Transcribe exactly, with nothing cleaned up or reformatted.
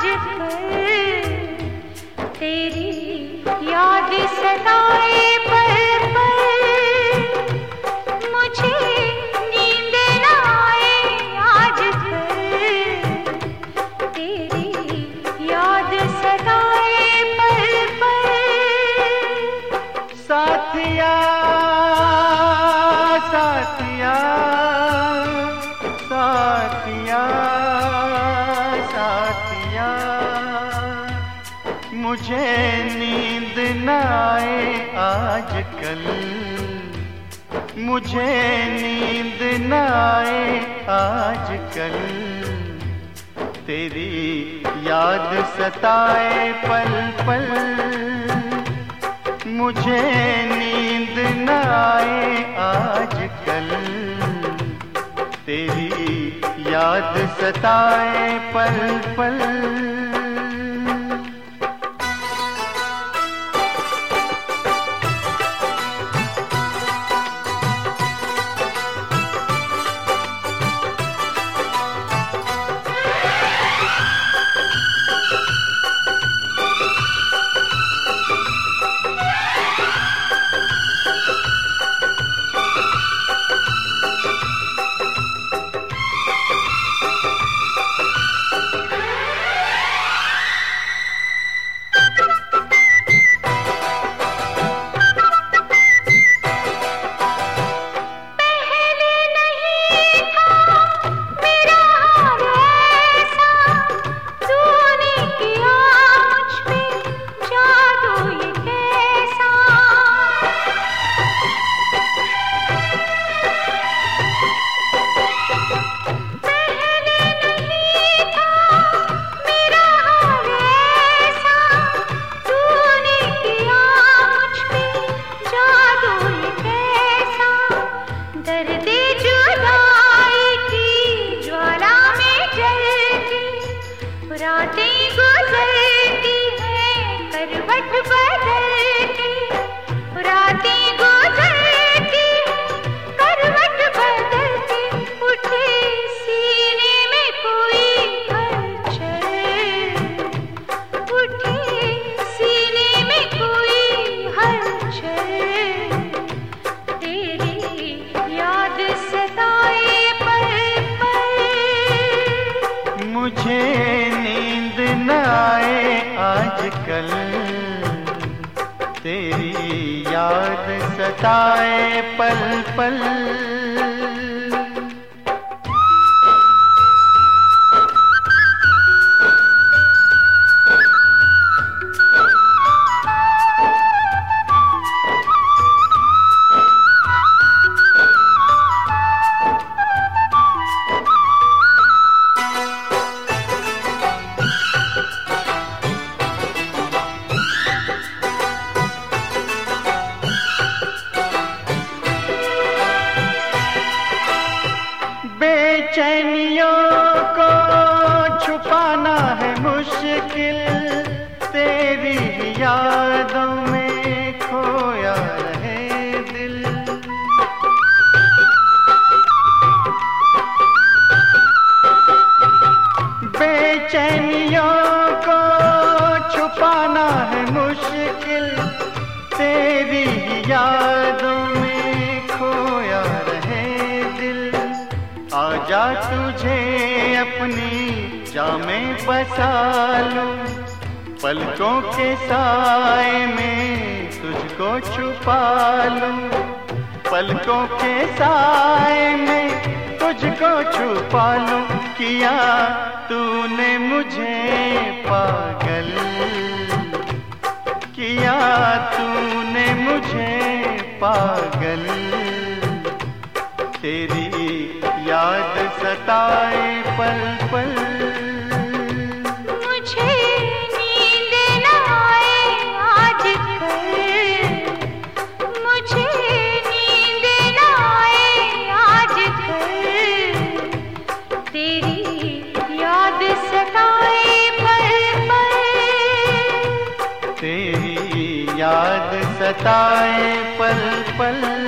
तेरी याद सताए पल पल, मुझे नींद न आए आजकल। तेरी याद सताए पल पल। साथिया साथिया साथिया साथिया, मुझे नींद न आए आजकल, मुझे नींद न आए आजकल। तेरी याद सताए पल पल, मुझे नींद न आए आजकल। तेरी याद सताए पल पल। रातें गुजरती हैं करवट बदलती, रातें गुजरती हैं करवट बदलती। उठे सीने में कोई हलचल, उठे सीने में कोई हलचल। तेरी याद सताए पल पल, मुझे नींद न आए आजकल। तेरी याद सताए पल पल। बेचैनियों को छुपाना है मुश्किल, तेरी यादों में खोया रहे दिल। बेचैनियों को छुपाना है मुश्किल, तेरी यादों में खोया रहे दिल। आजा तुझे अपनी जामें बसा लूं, पलकों के साए में तुझको छुपा लूं। पलकों के साए में तुझको छुपा लूं। किया तूने मुझे पागल, किया तूने मुझे पागल। तेरी याद सताए पल पल, मुझे नींद न आए आजकल। मुझे नींद न आए आजकल। तेरी याद सताए पल पल, तेरी याद सताए पल पल।